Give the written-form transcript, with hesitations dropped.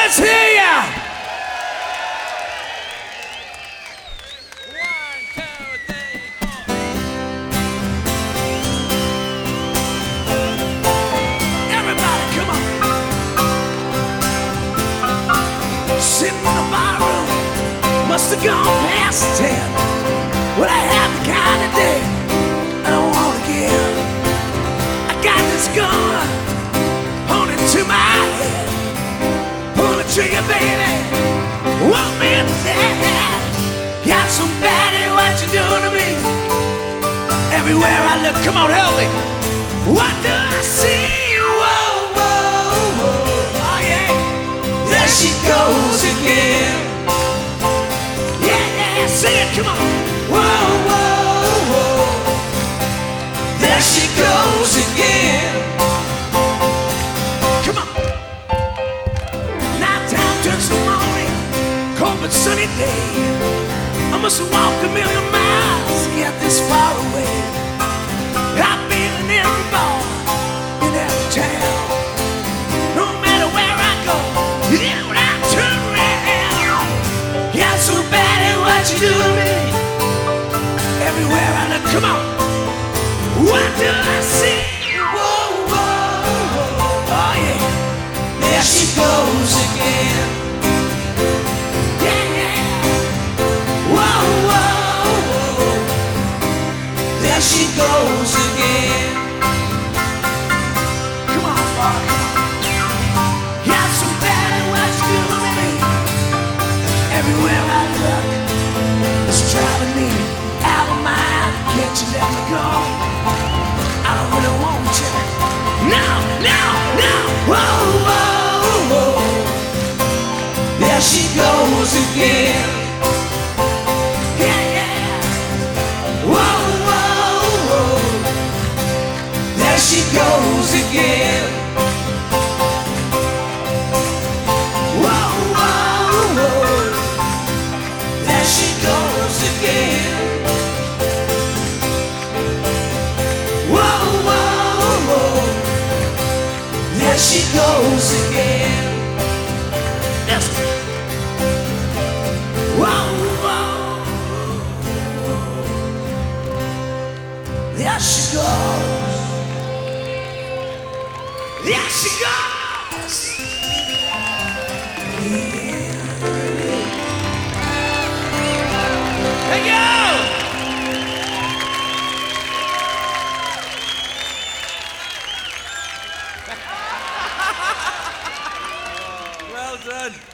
let's hear ya. Everybody, come on. Sitting in the bar room, must have gone past 10. Well, I had the kind of day I don't want to give. I got this gun pointed to my head. Pull the trigger, baby, want me dead. Got so bad at what you do to me. Everywhere I look, come on, help me. What do I see? Whoa, whoa, whoa. Oh yeah, there she goes again. Yeah, yeah, sing it, come on. Whoa, whoa, whoa. There she goes again. Come on. Nighttime turns to morning, cold but sunny day. I must have walked a million miles to get this far away. I've been in every bar in every town. No matter where I go, yeah, when I turn around, got so bad at what you do to me. Everywhere I look, come on. What do I see? Whoa, whoa, whoa. Oh yeah, there she goes again. Yeah, yeah. Whoa, whoa, whoa. There she goes again. Come on, Bob. Got so bad at what you do to me. Everywhere I look, it's driving me out of my mind. Can't you let me go? I don't really want you. No, no, no. Whoa, whoa, whoa. There she goes again. Yeah, yeah. Whoa, whoa, whoa. There she goes again. Whoa, whoa, whoa. There she goes again. Whoa, whoa, whoa. There she goes again. Yes. Whoa, whoa. There she goes. There she goes. Hey, yo! Well done.